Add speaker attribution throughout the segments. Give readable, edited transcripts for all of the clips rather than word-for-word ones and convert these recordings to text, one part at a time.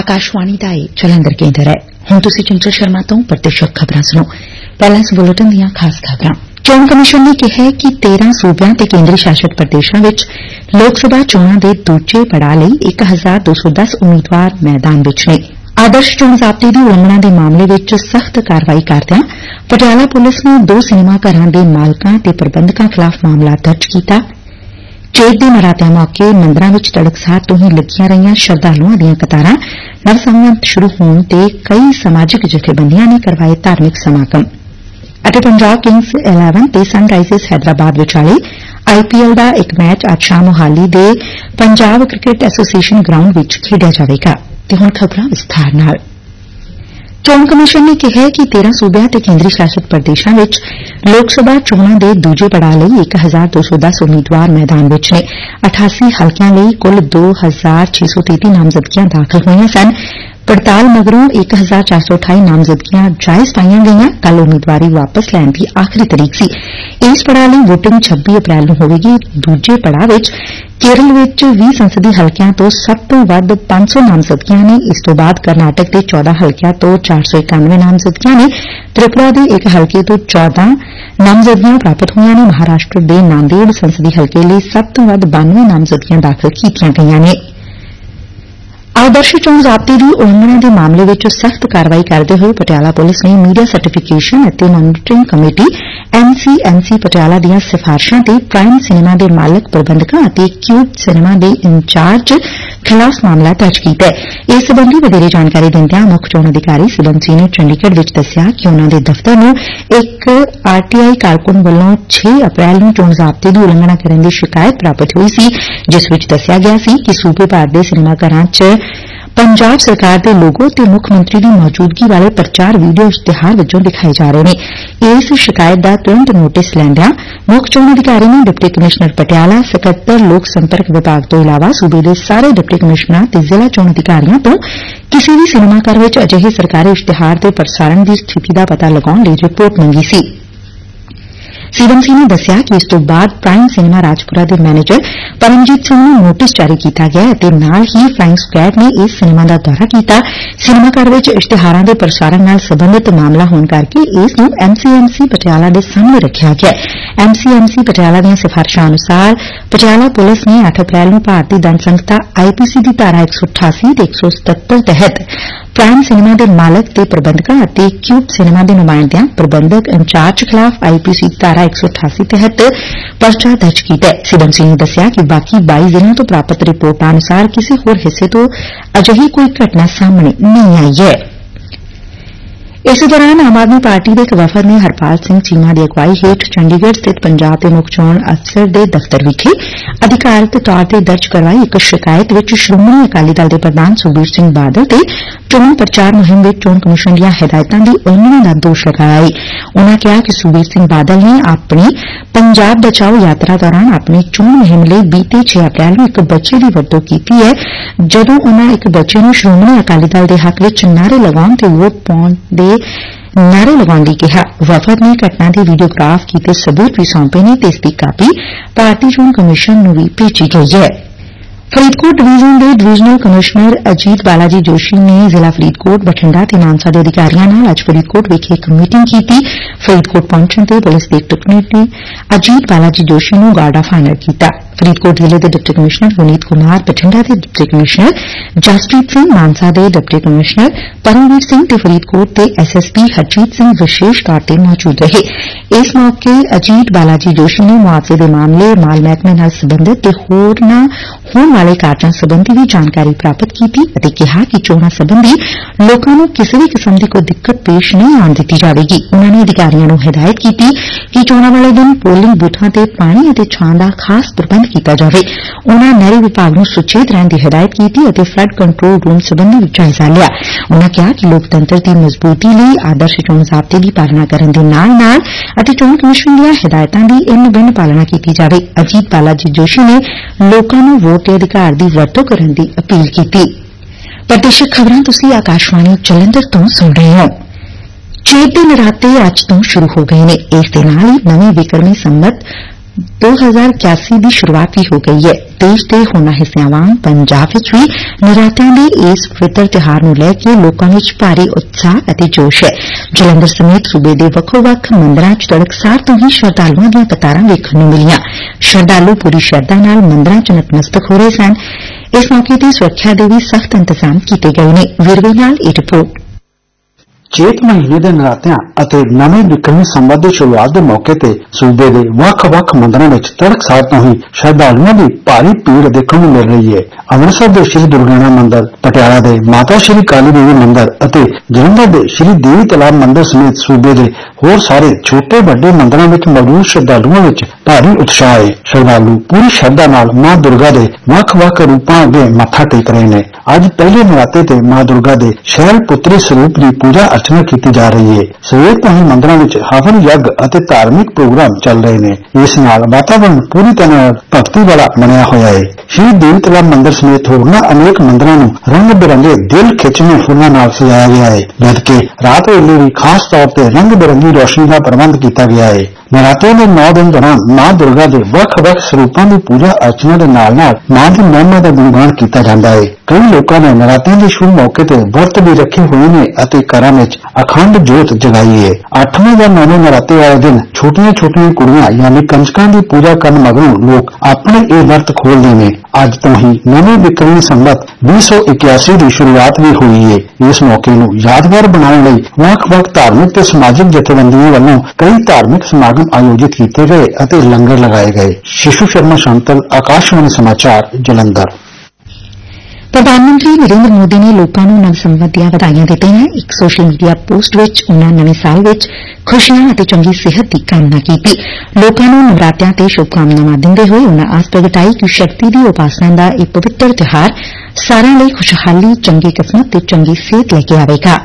Speaker 1: आकाशवाणी का यह जलंधर केंद्र है। हुण तुसीं चंचल शर्मा तो प्रतिशत खबरां सुनो। पहला इस बुलेटिन दीआं खास खबरां। चोण कमिशन ने कहा है कि 13 सूबियां ते केंद्री शासित प्रदेशों विच लोक सभा चोणां दे दूजे पड़ाअ लई 1210 उम्मीदवार मैदान विच ने। आदर्श चोण ज़ाब्ते की उलंघना के मामले में सख्त कार्रवाई करदिआं पटियाला पुलिस ने 2 सिनेमा घरां दे मालकां ते प्रबंधकां खिलाफ मामला दर्ज कीता। चेत दे नरात्यां मौके मंदरां विच तड़कसार तो ही लगियां रहियां श्रद्धालुआं दीआं कतारां नव संवत शुरू होण ते कई समाजिक जथेबंदियां ने करवाए धार्मिक समागम। अते पंजाब किंग्स 11 ते सनराइजर्स हैदराबाद विचाले IPL का एक मैच अज शाम मोहाली दे पंजाब क्रिकेट एसोसीएशन ग्राउंड विच खेडिया जावेगा। ते हुण खबरां विस्तार नाल। चोण कमिशन ने कहा है कि 13 सूबियां ते केंद्री शासित प्रदेशों विच लोक सभा चोणां दे दूजे पड़ाअ लई 1210 उम्मीदवार मैदान विच ने। 88 हलकियां लई कुल 2633 नामजदगियां दाखिल होईयां सन। पड़ताल मगरों 1428 नामजदगियां जायज पाईयां गईयां। कल उम्मीदवारी वापस लैण दी आखिरी तरीक सी। इस पड़ाअ लई वोटिंग 26 अप्रैल नूं होवेगी। दूजे पड़ाअ विच केरल विच 20 संसदी हलकियां तो सब तो वध 500 नामजदगियां ने। इस तो बाद कर्नाटक के 14 हलकियां तो 491 नामजदगियां ने। त्रिपुरा के एक हलके तो 14 नामजदगियां प्राप्त हुईयां ने। महाराष्ट्र के नांदेड़ संसदी हलके लिए सब तो वध 92 नामजदगियां दाखिल कीतियां गईयां ने। आदर्श चोण ज़ाब्ते की उलंघना के मामले में सख्त कार्रवाई करते हुए पटियाला पुलिस ने मीडिया सर्टिफिकेशन और मॉनिटरिंग कमेटी MCMC पटियाला दीआं सिफारिशां ते प्राइम सिनेमा के मालक प्रबंधकां और क्यूब सिनेमा के इंचार्ज खिलाफ मामला दर्ज किया है। इस संबंधी वधेरे जानकारी दिंदिआं मुख चोण अधिकारी सिबम सिंह ने चंडीगढ़ विच दस्सिआ कि उन्हां दे दफ्तर नूं एक RTI कारकुन वल्लों 6 अप्रैल नूं चोण ज़ाब्ते की उलंघना करने की शिकायत प्राप्त हुई सी, जिस विच दस्सिआ गया सी कि सूबे भर दे सिनेमा घरां च पंजाब सरकार के लोगो ते मुख मंत्री की मौजूदगी वाले प्रचार वीडियो इश्तिहार वजों दिखाए जा रहे हैं। इस शिकायत का तुरंत नोटिस लैंदिआं मुख चोण अधिकारी ने डिप्टी कमिश्नर पटियाला, सकत्तर लोक संपर्क विभाग तो इलावा सूबे के सारे डिप्टी कमिश्नरां ते जिला चोण अधिकारियों तो किसी भी सिनेमा घर विच अजिहे सरकारी इश्तिहार के प्रसारण की स्थिति का पता लगाउण लई रिपोर्ट मंगी सी। सीबम सिंह ने दस्सिआ कि इस तो बाद प्राइम सिनेमा राजपुरा के मैनेजर परमजीत सिंह नूं नोटिस जारी किया गया ते नाल ही फ्लाइंग स्क्वाड ने इस सिनेमा का दौरा किया। सिनेमा घर विच इश्तिहारां दे प्रसारण नाल संबंधित मामला होने करके इस नूं MCMC पटियाला के सामने रखा गया। MCMC पटियाला दीआं सिफारिशां अनुसार पटियाला पुलिस ने 8 अप्रैल नूं भारतीय दंड संहिता IPC की धारा 188 ते 177 तहत प्राइम सिनेमा के मालक ते प्रबंधकां और क्यूब सिनेमा के नुमाइंदियां प्रबंधक इंचार्ज खिलाफ IPC की धारा 188 तहत पर्चा दर्ज किया है। सिबम सिंह ने दस्सिआ कि बाकी 22 जिलों तो प्राप्त रिपोर्टां अनुसार किसी होर हिस्से तो अजिही कोई घटना सामने नहीं आई है। इस दौरान आम आदमी पार्टी के एक वफद ने हरपाल सिंह चीमा की अगवाई हेठ चंडीगढ़ स्थित पंजाब के मुख चोण अफसर के दफ्तर विखे अधिकारित तौर पर दर्ज करवाई एक शिकायत विच श्रोमणी अकाली दल के प्रधान सुखबीर सिंह बादल ते चोण प्रचार मुहिम में चोण कमिशन दीआं हिदायतां दी उलंघना का दोष लगाया। उन्होंने कहा कि सुखबीर सिंह बादल ने अपनी पंजाब बचाओ यात्रा दौरान अपनी चोण मुहिम लई बीते 6 अप्रैल नूं एक बच्चे की वरतों की है, जदों उन्होंने एक बच्चे नूं श्रोमणी अकाली दल के हक विच नारे लगाउण ते वोट पाउण दे नारे लगाउण लई कहा। वफद ने घटना के वीडियोग्राफ कीते सबूत भी सौंपे ने ते इसकी कापी भारतीय चोण कमिशन नूं भी भेजी गई है। फरीदकोट डिवीजन के डिवीजनल कमिश्नर अजीत बालाजी जोशी ने जिला फरीदकोट, बठिंडा ते मानसा के अधिकारियों नाल अज फरीदकोट विखे एक मीटिंग की। फरीदकोट पहुंचण ते पुलिस के एक टुकड़े ने अजीत बालाजी जोशी नूं गार्ड ऑफ ऑनर किया। फरीदकोट जिले के डिप्टी कमिश्नर विनीत कुमार, बठिंडा के डिप्टी कमिश्नर जसप्रीत सिंह, मानसा के डिप्टी कमिश्नर परमवीर सिंह ते फरीदकोट के SSP हरजीत सिंह विशेष तौर पर मौजूद रहे। इस मौके अजीत बालाजी जोशी ने मुआवजे के मामले, माल महकमे नाल संबंधित ते होरनां होण वाले कार्यां संबंधी भी जानकारी प्राप्त की और कहा कि चोणां संबंधी लोगों को किसी भी किस्म की कोई दिक्कत पेश नहीं आउण दित्ती जाएगी। उन्होंने अधिकारियों को हिदायत की कि चोणां वाले दिन पोलिंग बूथां ते पानी और छां का खास प्रबंध किया जाए। उन्होंने नहरी विभाग को सुचेत रहने की हिदायत की और फ्लड कंट्रोल रूम संबंधी भी जायजा लिया। उन्होंने कहा कि लोकतंत्र की मजबूती लिए आदर्श चोण ज़ाब्ते की पालना करने के नाल चोण कमिशन दीआं हिदायतां की इन बिन पालना की जाए। अजीत बालाजी जोशी ने लोगों को वोट के अधिकार की वरतों करने की अपील की। प्रादेशिक खबरां तुसीं आकाशवाणी जलंधर तो सुन रहे हो। चेत दे नराते अज तो शुरू हो गए ने। इस दे नाल ही नवें विक्रमी संवत 2081 ਦੀ ਸ਼ੁਰੂਆਤ ਵੀ ਹੋ ਗਈ ਹੈ। ਦੇਸ਼ ਦੇ ਹੋਰਨਾਂ ਹਿੱਸਿਆਂ ਵਾਂਗ ਪੰਜਾਬ ਵਿੱਚ ਵੀ ਨਰਾਤਿਆਂ ਦੇ ਇਸ ਪਵਿੱਤਰ ਤਿਉਹਾਰ ਨੂੰ ਲੈ ਕੇ ਲੋਕਾਂ ਵਿੱਚ ਭਾਰੀ ਉਤਸ਼ਾਹ ਅਤੇ ਜੋਸ਼ ਹੈ। ਜਲੰਧਰ ਸਮੇਤ ਸੂਬੇ ਦੇ ਵੱਖੋ-ਵੱਖ ਮੰਦਰਾਂ 'ਚ ਤੜਕਸਾਰ ਤੋਂ ਹੀ ਸ਼ਰਧਾਲੂਆਂ ਦੀਆਂ ਕਤਾਰਾਂ ਵੇਖਣ ਨੂੰ ਮਿਲੀਆਂ। ਸ਼ਰਧਾਲੂ ਪੂਰੀ ਸ਼ਰਧਾ ਨਾਲ ਮੰਦਰਾਂ 'ਚ ਨਤਮਸਤਕ ਹੋ ਰਹੇ ਸਨ। ਇਸ ਮੌਕੇ ਤੇ ਸੁਰੱਖਿਆ ਦੇ ਵੀ ਸਖਤ ਇੰਤਜ਼ਾਮ ਕੀਤੇ ਗਏ ਨੇ। ਵੇਰਵੇ ਨਾਲ ਇਹ ਰਿਪੋਰਟ।
Speaker 2: ਚੇਤ ਮਹੀਨੇ ਦੇ ਨਰਾਤਿਆਂ ਅਤੇ ਨਵੇਂ ਬਿਕਰਮੀ ਸੰਵਤ ਦੀ ਸ਼ੁਰੂਆਤ ਦੇ ਮੌਕੇ ਤੇ ਸੂਬੇ ਦੇ ਵੱਖ-ਵੱਖ ਮੰਦਰਾਂ ਵਿੱਚ ਤੜਕਸਾਰ ਤੋਂ ਹੀ ਸ਼ਰਧਾਲੂਆਂ ਦੀ ਭਾਰੀ ਭੀੜ ਦੇਖਣ ਨੂੰ ਮਿਲ ਰਹੀ ਹੈ। ਅੰਮ੍ਰਿਤਸਰ ਦੇ ਸ਼੍ਰੀ ਦੁਰਗਿਆਨਾ ਮੰਦਿਰ, ਪਟਿਆਲਾ ਦੇ ਮਾਤਾ ਸ਼੍ਰੀ ਕਾਲੀ ਦੇਵੀ ਮੰਦਿਰ ਅਤੇ ਜਲੰਧਰ ਦੇ ਸ਼੍ਰੀ ਦੇਵੀ ਤਲਾਬ ਮੰਦਿਰ ਸਮੇਤ ਸੂਬੇ ਦੇ ਹੋਰ ਸਾਰੇ ਛੋਟੇ ਵੱਡੇ ਮੰਦਿਰਾਂ ਵਿੱਚ ਮੌਜੂਦ ਸ਼ਰਧਾਲੂਆਂ ਵਿੱਚ ਭਾਰੀ ਉਤਸ਼ਾਹ ਹੈ। ਸ਼ਰਧਾਲੂ ਪੂਰੀ ਸ਼ਰਧਾ ਨਾਲ ਮਾਂ ਦੁਰਗਾ ਦੇ ਵੱਖ-ਵੱਖ ਰੂਪਾਂ ਅੱਗੇ ਮੱਥਾ ਟੇਕ ਰਹੇ ਨੇ। ਅੱਜ ਪਹਿਲੇ ਨਰਾਤੇ ਤੇ ਮਾਂ ਦੁਰਗਾ ਦੇ ਸ਼ੈਲ ਪੁੱਤਰੀ ਸਰੂਪ ਦੀ ਪੂਜਾ ਅਰਚਨਾ ਕੀਤੀ ਜਾ ਰਹੀ ਹੈ। ਸਵੇਰ ਤੋਂ ਹੀ ਮੰਦਿਰਾਂ ਵਿੱਚ ਹਵਨ ਯੱਗ ਅਤੇ ਧਾਰਮਿਕ ਪ੍ਰੋਗਰਾਮ ਚੱਲ ਰਹੇ ਨੇ। ਇਸ ਨਾਲ ਵਾਤਾਵਰਣ ਪੂਰੀ ਤਰ੍ਹਾਂ ਭਗਤੀ ਵਾਲਾ ਬਣਿਆ ਹੋਇਆ ਹੈ। ਸ਼੍ਰੀ ਦੇਵੀ ਤਲਾਬ ਮੰਦਿਰ ਸਮੇਤ ਹੋਰਨਾਂ ਅਨੇਕ ਮੰਦਿਰਾਂ ਨੂੰ ਰੰਗ ਬਿਰੰਗੇ ਦਿਲ ਖਿੱਚਵੇਂ ਫੁੱਲਾਂ ਨਾਲ ਸਜਾਇਆ ਗਿਆ ਹੈ, ਜਦਕਿ ਰਾਤ ਵੇਲੇ ਵੀ ਖਾਸ ਤੌਰ ਤੇ ਰੰਗ ਬਿਰੰਗੀ ਰੋਸ਼ਨੀ ਦਾ ਪ੍ਰਬੰਧ ਕੀਤਾ ਗਿਆ ਹੈ। ਨਰਾਤੇ ਦੇ 9 ਦਿਨ ਦੌਰਾਨ ਮਾਂ ਦੁਰਗਾ ਦੇ ਵੱਖ-ਵੱਖ ਸਰੂਪਾਂ ਦੀ ਪੂਜਾ ਅਰਚਨਾ ਦੇ ਨਾਲ-ਨਾਲ ਮਾਂ ਦੀ ਮਹਿਮਾ ਦਾ ਗੁਣਗਾਨ ਕੀਤਾ ਜਾਂਦਾ ਹੈ। ਕਈ ਲੋਕਾਂ ਨੇ ਨਰਾਤਿਆਂ ਦੇ ਸ਼ੁਭ ਮੌਕੇ ਤੇ ਵਰਤ ਵੀ ਰੱਖੇ ਹੋਏ ਨੇ ਅਤੇ ਘਰਾਂ ਵਿੱਚ ਅਖੰਡ ਜੋਤ ਜਗਾਈ ਹੈ। 8ਵੇਂ ਜਾਂ 9ਵੇਂ ਨਰਾਤੇ ਵਾਲੇ ਦਿਨ ਛੋਟੀਆਂ-ਛੋਟੀਆਂ ਕੁੜੀਆਂ ਯਾਨੀ ਕੰਜਕਾਂ ਦੀ ਪੂਜਾ ਕਰਨ ਮਗਰੋਂ ਲੋਕ ਆਪਣੇ ਇਹ ਵਰਤ ਖੋਲ੍ਹਦੇ ਨੇ। ਅੱਜ ਤੋਂ ਹੀ ਨਵੇਂ ਬਿਕਰਮੀ ਸੰਵਤ 2081 ਦੀ ਸ਼ੁਰੂਆਤ ਵੀ ਹੋਈ ਹੈ। ਇਸ ਮੌਕੇ ਨੂੰ ਯਾਦਗਾਰ ਬਣਾਉਣ ਲਈ ਵੱਖ-ਵੱਖ ਧਾਰਮਿਕ ਤੇ ਸਮਾਜਿਕ ਜਥੇਬੰਦੀਆਂ ਵੱਲੋਂ ਕਈ ਧਾਰਮਿਕ ਸਮਾਗਮ ਆਯੋਜਿਤ ਕੀਤੇ ਗਏ ਅਤੇ ਲੰਗਰ ਲਗਾਏ ਗਏ। ਸ਼ਿਸ਼ੂ ਸ਼ਰਮਾ ਸ਼ਾਂਤਲ, ਆਕਾਸ਼ਵਾਣੀ ਸਮਾਚਾਰ, ਜਲੰਧਰ।
Speaker 1: ਪ੍ਰਧਾਨ ਮੰਤਰੀ ਨਰਿੰਦਰ ਮੋਦੀ ਨੇ ਲੋਕਾਂ ਨੂੰ ਨਵ ਸੰਵਤ ਦੀਆਂ ਵਧਾਈਆਂ ਦਿੱਤੀਆਂ। ਇੱਕ ਸੋਸ਼ਲ ਮੀਡੀਆ ਪੋਸਟ ਵਿੱਚ ਉਨ੍ਹਾਂ ਨਵੇਂ ਸਾਲ ਵਿੱਚ ਖੁਸ਼ੀਆਂ ਅਤੇ ਚੰਗੀ ਸਿਹਤ ਦੀ ਕਾਮਨਾ ਕੀਤੀ। ਲੋਕਾਂ ਨੂੰ ਨਵਰਾਤਿਆਂ ਤੇ ਸ਼ੁਭਕਾਮਨਾਵਾਂ ਦਿੰਦੇ ਹੋਏ ਉਨ੍ਹਾਂ ਆਸ ਪ੍ਰਗਟਾਈ ਕਿ ਸ਼ਕਤੀ ਦੀ ਉਪਾਸਨਾ ਦਾ ਇਹ ਪਵਿੱਤਰ ਤਿਉਹਾਰ ਸਾਰਿਆਂ ਲਈ ਖੁਸ਼ਹਾਲੀ, ਚੰਗੀ ਕਿਸਮਤ ਤੇ ਚੰਗੀ ਸਿਹਤ ਲੈ ਕੇ ਆਵੇਗਾ।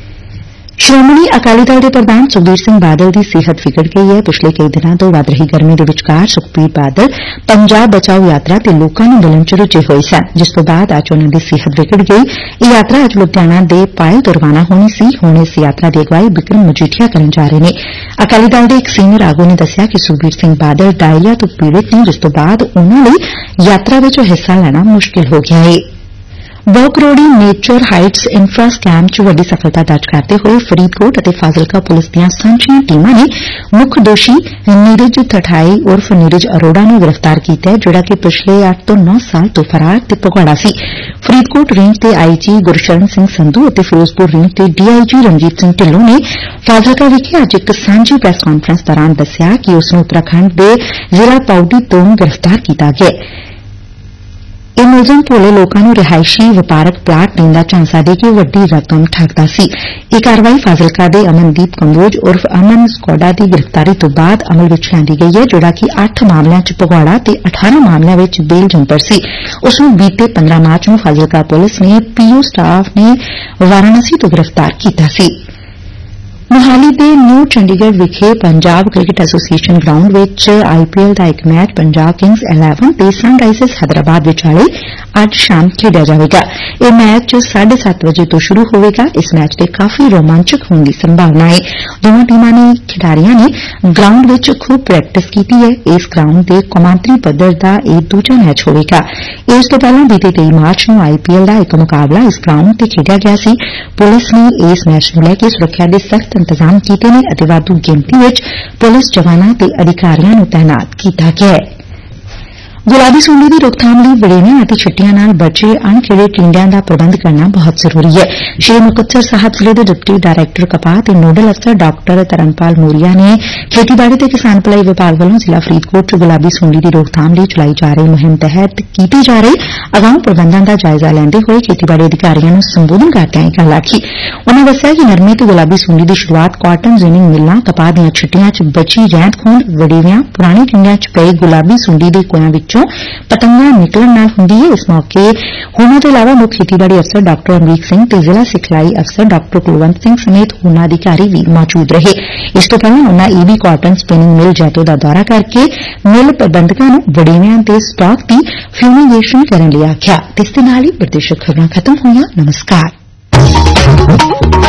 Speaker 1: ਸ਼੍ਰੋਮਣੀ ਅਕਾਲੀ ਦਲ ਦੇ ਪ੍ਰਧਾਨ ਸੁਖਬੀਰ ਸਿੰਘ ਬਾਦਲ ਦੀ ਸਿਹਤ ਵਿਗੜ ਗਈ ਹੈ। ਪਿਛਲੇ ਕਈ ਦਿਨਾਂ ਤੋਂ ਵੱਧ ਰਹੀ ਗਰਮੀ ਦੇ ਵਿਚਕਾਰ ਸੁਖਬੀਰ ਬਾਦਲ ਪੰਜਾਬ ਬਚਾਓ ਯਾਤਰਾ ਤੇ ਲੋਕਾਂ ਨੂੰ ਮਿਲਣ 'ਚ ਰੁੱਝੇ ਹੋਏ ਸਨ, ਜਿਸ ਤੋਂ ਬਾਅਦ ਅੱਜ ਉਨ੍ਹਾਂ ਦੀ ਸਿਹਤ ਵਿਗੜ ਗਈ। ਇਹ ਯਾਤਰਾ ਅੱਜ ਲੁਧਿਆਣਾ ਦੇ ਪਾਇਲ ਤੋਂ ਰਵਾਨਾ ਹੋਣੀ ਸੀ। ਹੁਣ ਇਸ ਯਾਤਰਾ ਦੀ ਅਗਵਾਈ ਬਿਕਰਮ ਮਜੀਠੀਆ ਕਰਨ ਜਾ ਰਹੇ ਨੇ। ਅਕਾਲੀ ਦਲ ਦੇ ਇੱਕ ਸੀਨੀਅਰ ਆਗੂ ਨੇ ਦੱਸਿਆ ਕਿ ਸੁਖਬੀਰ ਸਿੰਘ ਬਾਦਲ ਡਾਇਰੀਆ ਤੋਂ ਪੀੜਿਤ ਨੇ, ਜਿਸ ਤੋਂ ਬਾਅਦ ਉਨ੍ਹਾਂ ਲਈ ਯਾਤਰਾ ਵਿੱਚ ਹਿੱਸਾ ਲੈਣਾ ਮੁਸ਼ਕਿਲ ਹੋ ਗਿਆ ਹੈ। ਬਹੁ ਕਰੋੜੀ ਨੇਚਰ ਹਾਈਟਸ ਇੰਫਰਾ ਸਕੈਮ 'ਚ ਵੱਡੀ ਸਫਲਤਾ ਦਰਜ ਕਰਦੇ ਹੋਏ ਫਰੀਦਕੋਟ ਅਤੇ ਫਾਜ਼ਿਲਕਾ ਪੁਲਿਸ ਦੀਆਂ ਸਾਂਝੀਆਂ ਟੀਮਾਂ ਨੇ ਮੁੱਖ ਦੋਸ਼ੀ ਨੀਰਜ ਠਠਾਈ ਉਰਫ ਨੀਰਜ ਅਰੋੜਾ ਨੂੰ ਗ੍ਰਿਫਤਾਰ ਕੀਤਾ ਹੈ, ਜਿਹੜਾ ਕਿ ਪਿਛਲੇ 8 ਤੋਂ 9 ਸਾਲ ਤੋਂ ਫਰਾਰ ਤੇ ਭਗੌੜਾ ਸੀ। ਫਰੀਦਕੋਟ ਰੇਂਜ ਦੇ ਆਈਜੀ ਗੁਰਸ਼ਰਨ ਸਿੰਘ ਸੰਧੂ ਅਤੇ ਫਿਰੋਜ਼ਪੁਰ ਰੇਂਜ ਦੇ ਡੀਆਈਜੀ ਰਣਜੀਤ ਸਿੰਘ ਢਿੱਲੋਂ ਨੇ ਫਾਜ਼ਿਲਕਾ ਵਿਖੇ ਅੱਜ ਇੱਕ ਸਾਂਝੀ ਪ੍ਰੈਸ ਕਾਨਫਰੰਸ ਦੌਰਾਨ ਦੱਸਿਆ ਕਿ ਉਸ ਨੂੰ ਉੱਤਰਾਖੰਡ ਦੇ ਜ਼ਿਲ੍ਹਾ ਪੌਡੀ ਤੋਂ ਗ੍ਰਿਫਤਾਰ ਕੀਤਾ ਗਿਆ। ਇਹ ਮੁਲਜ਼ਮ ਭੋਲੇ ਲੋਕਾਂ ਨੂੰ ਰਿਹਾਇਸ਼ੀ ਵਪਾਰਕ ਪਲਾਟ ਦੇਣ ਦਾ ਝਾਂਸਾ ਦੇ ਕੇ ਵੱਡੀ ਰਕਮ ਠੱਗਦਾ ਸੀ। ਇਹ ਕਾਰਵਾਈ ਫਾਜ਼ਿਲਕਾ ਦੇ ਅਮਨਦੀਪ ਕੰਬੋਜ ਉਰਫ ਅਮਨ ਸਕੋਡਾ ਦੀ ਗ੍ਰਿਫਤਾਰੀ ਤੋਂ ਬਾਅਦ ਅਮਲ ਵਿੱਚ ਲਿਆਂਦੀ ਗਈ ਹੈ, ਜਿਹੜਾ ਕਿ 8 ਮਾਮਲਿਆਂ 'ਚ ਭਗੌੜਾ ਤੇ 18 ਮਾਮਲਿਆਂ ਵਿੱਚ ਬੇਲ ਜੰਪਰ ਸੀ। ਉਸ ਨੂੰ ਬੀਤੇ 15 ਮਾਰਚ ਨੂੰ ਫਾਜ਼ਿਲਕਾ ਪੁਲਿਸ ਨੇ ਪੀਓ ਸਟਾਫ ਨੇ ਵਾਰਾਣਸੀ ਤੋਂ ਗ੍ਰਿਫਤਾਰ ਕੀਤਾ ਸੀ। ਮੋਹਾਲੀ ਦੇ ਨਿਊ ਚੰਡੀਗੜ੍ਹ ਵਿਖੇ ਪੰਜਾਬ ਕ੍ਰਿਕਟ ਐਸੋਸੀਏਸ਼ਨ ਗਰਾਊਂਡ ਵਿੱਚ ਆਈਪੀਐਲ ਦਾ ਇੱਕ ਮੈਚ ਪੰਜਾਬ ਕਿੰਗਜ਼ 11 ਤੇ ਸਨਰਾਈਜ਼ਰਸ ਹੈਦਰਾਬਾਦ ਵਿਚਾਲੇ ਅੱਜ ਸ਼ਾਮ ਖੇਡਿਆ ਜਾਵੇਗਾ। ਇਹ ਮੈਚ 7:30 ਵਜੇ ਤੋਂ ਸ਼ੁਰੂ ਹੋਵੇਗਾ। ਇਸ ਮੈਚ ਤੇ ਕਾਫੀ ਰੋਮਾਂਚਕ ਹੋਣ ਦੀ ਸੰਭਾਵਨਾ ਹੈ। ਦੋਵਾਂ ਟੀਮਾਂ ਦੇ ਖਿਡਾਰੀਆਂ ਨੇ ਗਰਾਊਂਡ ਵਿੱਚ ਖੂਬ ਪ੍ਰੈਕਟਿਸ ਕੀਤੀ ਹੈ। ਇਸ ਗਰਾਊਂਡ ਦੇ ਕੌਮਾਂਤਰੀ ਪੱਧਰ ਦਾ ਇਹ ਦੂਜਾ ਮੈਚ ਹੋਵੇਗਾ। ਇਸ ਤੋਂ ਪਹਿਲਾਂ ਬੀਤੇ 23 ਮਾਰਚ ਨੂੰ ਆਈਪੀਐਲ ਦਾ ਇੱਕ ਮੁਕਾਬਲਾ ਇਸ ਗਰਾਊਂਡ ਤੇ ਖੇਡਿਆ ਗਿਆ ਸੀ। ਪੁਲਿਸ ਨੇ ਇਸ ਮੈਚ ਨੂੰ ਲੈ ਕੇ ਸੁਰੱਖਿਆ ਦੇ ਸਖਤ ਇੰਤਜ਼ਾਮ ਕੀਤੇ ਨੇ ਅਤੇ ਵਾਧੂ ਗਿਣਤੀ ਵਿੱਚ ਪੁਲਿਸ ਜਵਾਨਾਂ ਤੇ ਅਧਿਕਾਰੀਆਂ ਨੂੰ ਤਾਇਨਾਤ ਕੀਤਾ ਗਿਆ ਹੈ। ਗੁਲਾਬੀ ਸੁੰਡੀ ਦੀ ਰੋਕਥਾਮ ਲਈ ਵੜੇਵਿਆਂ ਅਤੇ ਛਿੱਟੀਆਂ ਨਾਲ ਬਚੇ ਅਣਖੇੜੇ ਟਿੰਡਿਆਂ ਦਾ ਪ੍ਰਬੰਧ ਕਰਨਾ ਬਹੁਤ ਜ਼ਰੂਰੀ ਹੈ। ਸ਼੍ਰੀ ਮੁਕਤਸਰ ਸਾਹਿਬ ਜ਼ਿਲ੍ਹੇ ਦੇ ਡਿਪਟੀ ਡਾਇਰੈਕਟਰ ਕਪਾਹ ਤੇ ਨੋਡਲ ਅਫਸਰ ਡਾਕਟਰ ਤਰਨਪਾਲ ਮੋਰੀਆ ਨੇ ਖੇਤੀਬਾੜੀ ਤੇ ਕਿਸਾਨ ਭਲਾਈ ਵਿਭਾਗ ਵੱਲੋਂ ਜ਼ਿਲ੍ਹਾ ਫਰੀਦਕੋਟ 'ਚ ਗੁਲਾਬੀ ਸੁੰਡੀ ਦੀ ਰੋਕਥਾਮ ਲਈ ਚਲਾਈ ਜਾ ਰਹੀ ਮੁਹਿੰਮ ਤਹਿਤ ਕੀਤੇ ਜਾ ਰਹੇ ਅਗਾਊਂ ਪ੍ਰਬੰਧਾਂ ਦਾ ਜਾਇਜ਼ਾ ਲੈਂਦੇ ਹੋਏ ਖੇਤੀਬਾੜੀ ਅਧਿਕਾਰੀਆਂ ਨੂੰ ਸੰਬੋਧਨ ਕਰਦਿਆਂ ਇਹ ਗੱਲ ਆਖੀ। ਉਨ੍ਹਾਂ ਦੱਸਿਆ ਕਿ ਨਰਮੇ ਤੇ ਗੁਲਾਬੀ ਸੁੰਡੀ ਦੀ ਸ਼ੁਰੂਆਤ ਕਾਟਨ ਜਿਨਿੰਗ ਮਿੱਲਾਂ, ਕਪਾਹ ਦੀਆਂ ਛਿੱਟੀਆਂ 'ਚ ਬਚੀ ਰਹਿੰਦ ਖੂੰਹਦ, ਵੜੇਵਿਆਂ, ਪੁਰਾਣੇ ਟਿੰਡਿਆਂ 'ਚ ਪਏ ਗੁਲਾਬੀ ਸੁੰਡੀ ਦੇ ਕੋਇਆਂ ਵਿੱਚੋਂ ਪਤੰਗਾਂ ਨਿਕਲਣ ਨਾਲ ਹੁੰਦੀ ਹੈ। ਇਸ ਮੌਕੇ ਹੋਰਨਾਂ ਤੋਂ ਇਲਾਵਾ ਮੁੱਖ ਖੇਤੀਬਾੜੀ ਅਫਸਰ ਡਾਕਟਰ ਅਮਰੀਕ ਸਿੰਘ ਤੇ ਜ਼ਿਲ੍ਹਾ ਸਿਖਲਾਈ ਅਫਸਰ ਡਾਕਟਰ ਕੁਲਵੰਤ ਸਿੰਘ ਸਮੇਤ ਹੋਰਨਾਂ ਅਧਿਕਾਰੀ ਵੀ ਮੌਜੂਦ ਰਹੇ। ਇਸ ਤੋਂ ਪਹਿਲਾਂ ਉਨ੍ਹਾਂ EB cotton spinning mill Jaito ਦਾ ਦੌਰਾ ਕਰਕੇ ਮਿਲ ਪ੍ਰਬੰਧਕਾਂ ਨੂੰ ਵੜੇਵਿਆਂ ਦੇ ਸਟਾਕ ਦੀ ਫਿਊਮੀਗੇਸ਼ਨ ਕਰਨ ਲਈ ਆਖਿਆ। ਇਸ ਦੇ ਨਾਲ ਹੀ ਪ੍ਰਦੇਸ਼ਕ ਖਬਰਾਂ ਖਤਮ ਹੋਈਆਂ। ਨਮਸਕਾਰ।